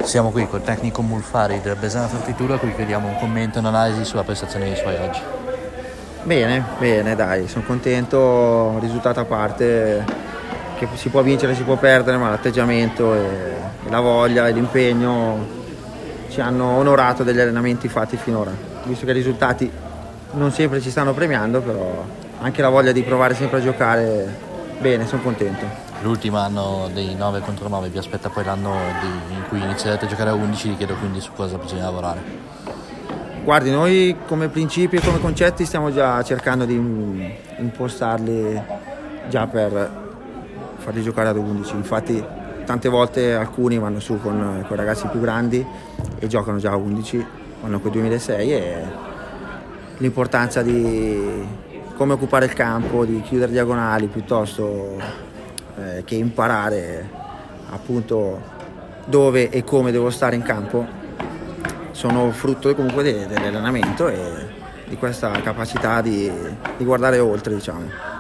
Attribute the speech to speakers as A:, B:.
A: Siamo qui col tecnico Mulfari del Besana Fortitudo, a cui chiediamo un commento e un'analisi sulla prestazione dei suoi oggi.
B: Bene, dai, sono contento, risultato a parte, che si può vincere, si può perdere, ma l'atteggiamento e la voglia e l'impegno ci hanno onorato degli allenamenti fatti finora, visto che i risultati non sempre ci stanno premiando, però anche la voglia di provare sempre a giocare bene, sono contento.
A: L'ultimo anno dei 9 contro 9 vi aspetta poi l'anno in cui inizierete a giocare a 11, vi chiedo quindi su cosa bisogna lavorare.
B: Guardi, noi come principi e come concetti stiamo già cercando di impostarli già per farli giocare ad 11, infatti tante volte alcuni vanno su con ragazzi più grandi e giocano già a 11, vanno con 2006 e l'importanza di come occupare il campo, di chiudere diagonali piuttosto che imparare appunto dove e come devo stare in campo sono frutto comunque dell'allenamento e di questa capacità di guardare oltre, diciamo.